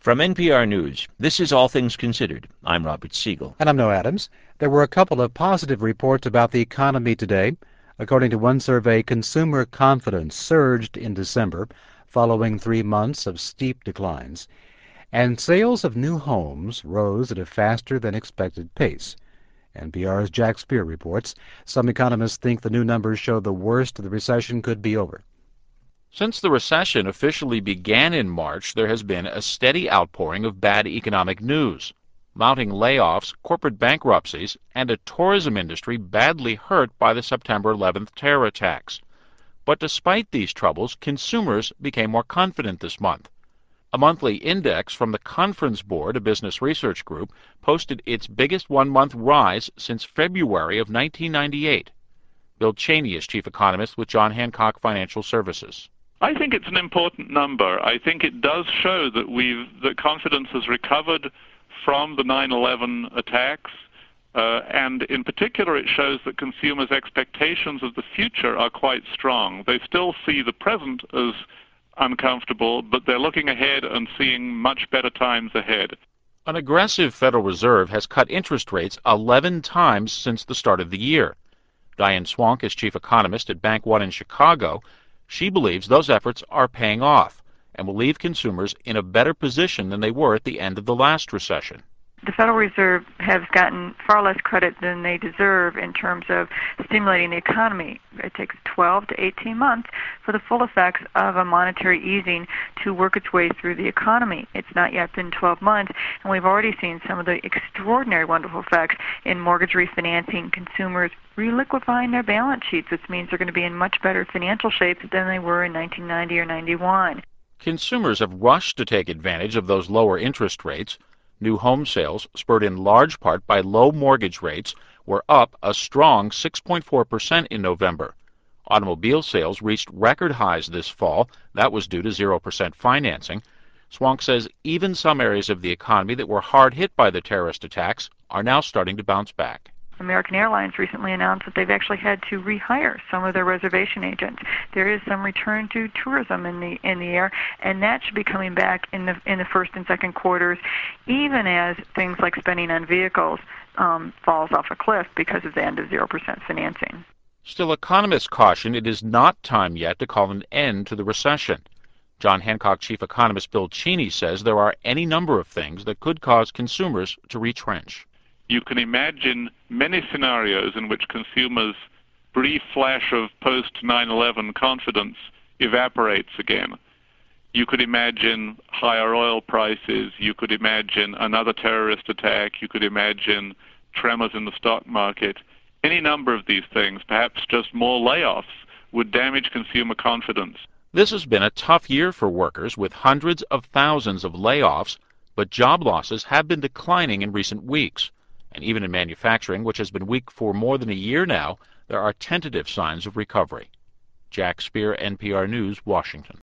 From NPR News, this is All Things Considered. I'm Robert Siegel. And I'm Noah Adams. There were a couple of positive reports about the economy today. According to one survey, consumer confidence surged in December, following 3 months of steep declines. And sales of new homes rose at a faster than expected pace. NPR's Jack Speer reports some economists think the new numbers show the worst of the recession could be over. Since the recession officially began in March, there has been a steady outpouring of bad economic news. Mounting layoffs, corporate bankruptcies, and a tourism industry badly hurt by the September 11th terror attacks. But despite these troubles, consumers became more confident this month. A monthly index from the Conference Board, a business research group, posted its biggest one-month rise since February of 1998. Bill Cheney is chief economist with John Hancock Financial Services. I think it's an important number. I think it does show that confidence has recovered from the 9/11 attacks, and in particular it shows that consumers' expectations of the future are quite strong. They still see the present as uncomfortable, but they're looking ahead and seeing much better times ahead. An aggressive Federal Reserve has cut interest rates 11 times since the start of the year. Diane Swonk is chief economist at Bank One in Chicago. She believes those efforts are paying off and will leave consumers in a better position than they were at the end of the last recession. The Federal Reserve has gotten far less credit than they deserve in terms of stimulating the economy. It takes 12 to 18 months for the full effects of a monetary easing to work its way through the economy. It's not yet been 12 months, and we've already seen some of the extraordinary wonderful effects in mortgage refinancing, consumers reliquifying their balance sheets, which means they're going to be in much better financial shape than they were in 1990 or 91. Consumers have rushed to take advantage of those lower interest rates. New home sales, spurred in large part by low mortgage rates, were up a strong 6.4% in November. Automobile sales reached record highs this fall. That was due to 0% financing. Swonk says even some areas of the economy that were hard hit by the terrorist attacks are now starting to bounce back. American Airlines recently announced that they've actually had to rehire some of their reservation agents. There is some return to tourism in the air, and that should be coming back in the first and second quarters, even as things like spending on vehicles falls off a cliff because of the end of 0% financing. Still, economists caution it is not time yet to call an end to the recession. John Hancock chief economist Bill Cheney says there are any number of things that could cause consumers to retrench. You can imagine many scenarios in which consumers' brief flash of post-9/11 confidence evaporates again. You could imagine higher oil prices. You could imagine another terrorist attack. You could imagine tremors in the stock market. Any number of these things, perhaps just more layoffs, would damage consumer confidence. This has been a tough year for workers with hundreds of thousands of layoffs, but job losses have been declining in recent weeks. And even in manufacturing, which has been weak for more than a year now, there are tentative signs of recovery. Jack Speer, NPR News, Washington.